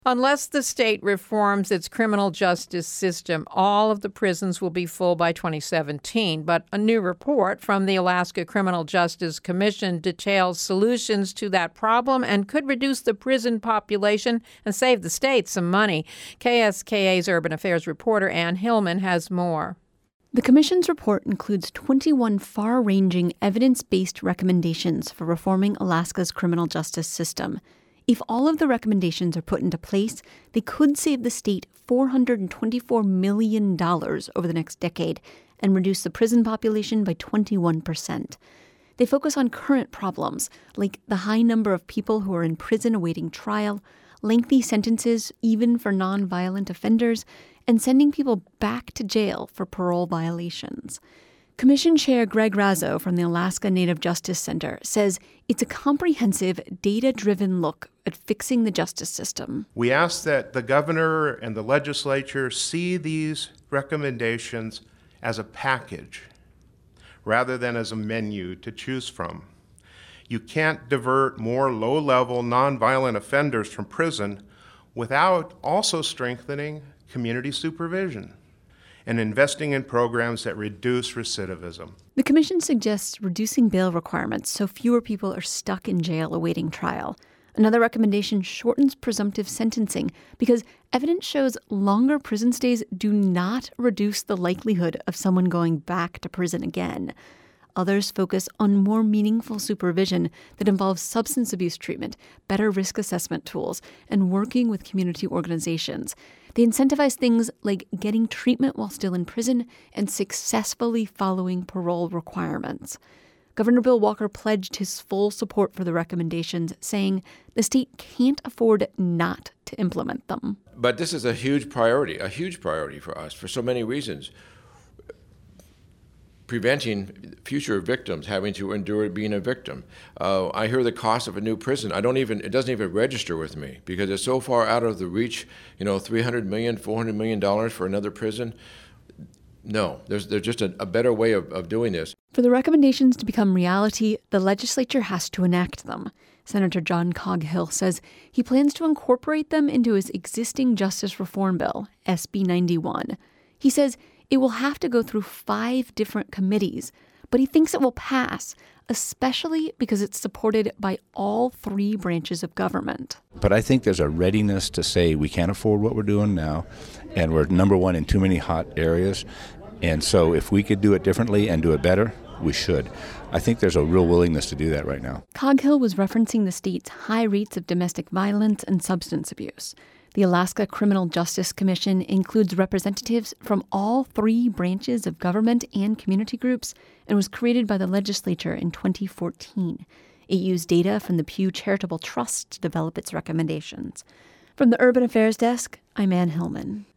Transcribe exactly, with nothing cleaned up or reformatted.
Unless the state reforms its criminal justice system, all of the prisons will be full by twenty seventeen. But a new report from the Alaska Criminal Justice Commission details solutions to that problem and could reduce the prison population and save the state some money. K S K A's Urban Affairs reporter Ann Hillman has more. The Commission's report includes twenty-one far-ranging, evidence-based recommendations for reforming Alaska's criminal justice system. If all of the recommendations are put into place, they could save the state four hundred twenty-four million dollars over the next decade and reduce the prison population by twenty-one percent. They focus on current problems, like the high number of people who are in prison awaiting trial, lengthy sentences even for nonviolent offenders, and sending people back to jail for parole violations. Commission Chair Greg Razzo from the Alaska Native Justice Center says it's a comprehensive, data-driven look at fixing the justice system. We ask that the governor and the legislature see these recommendations as a package rather than as a menu to choose from. You can't divert more low-level, nonviolent offenders from prison without also strengthening community supervision and investing in programs that reduce recidivism. The commission suggests reducing bail requirements so fewer people are stuck in jail awaiting trial. Another recommendation shortens presumptive sentencing because evidence shows longer prison stays do not reduce the likelihood of someone going back to prison again. Others focus on more meaningful supervision that involves substance abuse treatment, better risk assessment tools, and working with community organizations. They incentivize things like getting treatment while still in prison and successfully following parole requirements. Governor Bill Walker pledged his full support for the recommendations, saying the state can't afford not to implement them. But this is a huge priority, a huge priority for us for so many reasons. Preventing future victims having to endure being a victim. Uh, I hear the cost of a new prison. I don't even, it doesn't even register with me because it's so far out of the reach, you know, three hundred million dollars, four hundred million dollars for another prison. No, there's, there's just a, a better way of, of doing this. For the recommendations to become reality, the legislature has to enact them. Senator John Coghill says he plans to incorporate them into his existing justice reform bill, S B ninety-one. He says it will have to go through five different committees, but he thinks it will pass, especially because it's supported by all three branches of government. But I think there's a readiness to say we can't afford what we're doing now, and we're number one in too many hot areas. And so if we could do it differently and do it better, we should. I think there's a real willingness to do that right now. Coghill was referencing the state's high rates of domestic violence and substance abuse. The Alaska Criminal Justice Commission includes representatives from all three branches of government and community groups and was created by the legislature in twenty fourteen. It used data from the Pew Charitable Trust to develop its recommendations. From the Urban Affairs Desk, I'm Ann Hillman.